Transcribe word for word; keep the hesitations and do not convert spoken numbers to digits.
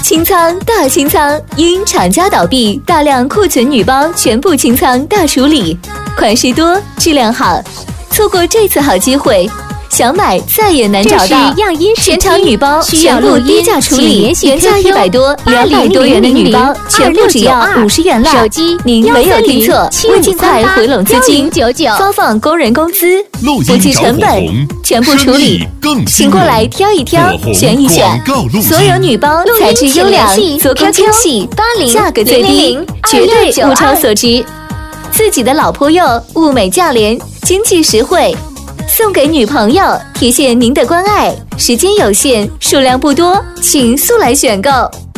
清仓大清仓，因厂家倒闭，大量库存女包全部清仓大处理，款式多，质量好，错过这次好机会，想买再也难找到。全场女包全部低价处理，原价一百多、两百多元的女包，全部只要五十元了。 手机您没有听错，为尽快回笼资金，发放工人工资，不计成本，全部处理。请过来挑一挑，选一选。所有女包材质优良，做工精细，价格最低，绝对物超所值。自己的老婆用，物美价廉，经济实惠。送给女朋友，体现您的关爱。时间有限，数量不多，请速来选购。